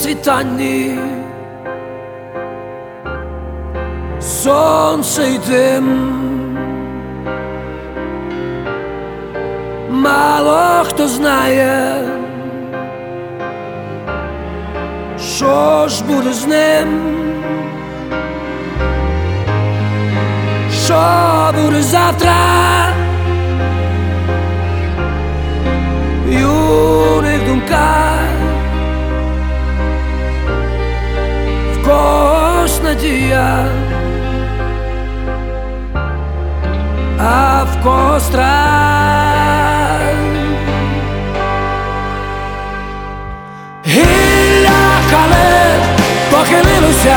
світанні сонце й дим. Мало хто знає, що ж буде з ним, що буде завтра. В юних думках в когось надія, а в когось страх. Гілля калин похилилося,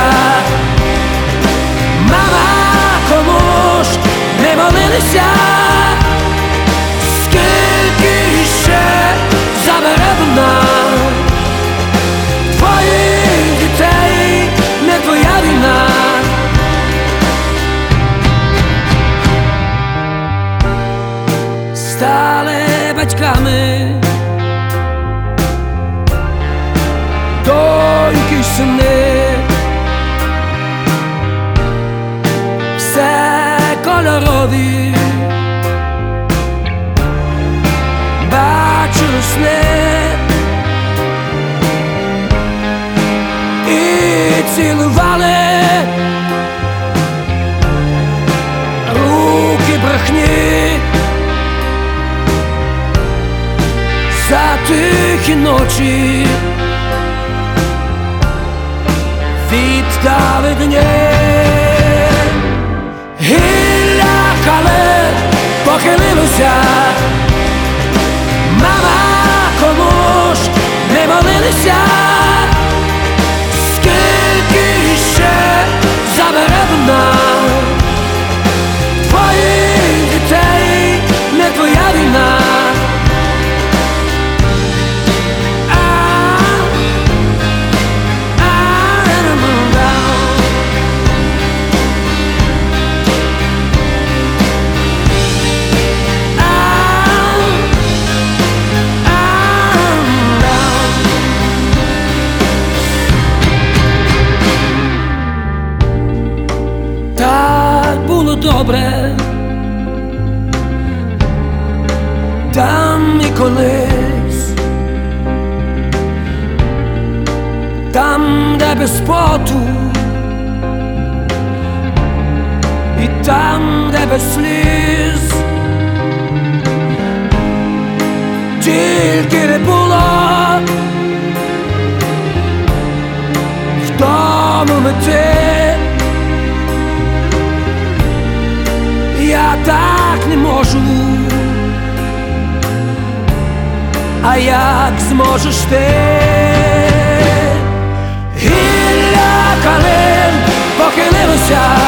мама, кому ж не молилися? Скільки ще забере вона твоїх дітей, не твоя війна. Стали батьками доньки й сини, все кольорові, бачили сни і цілували руки брехні. За тихі ночі віддали дні. Гілля калин похилилося, мама, кому ж не молилися? Скільки ще забере вона твоїх дітей, не твоя війна. Добре там і колись, там, де без поту, і там, де без сліз, тільки не було в тому мети. Я так не можу, а як зможеш ти? Гілля калин похилилося,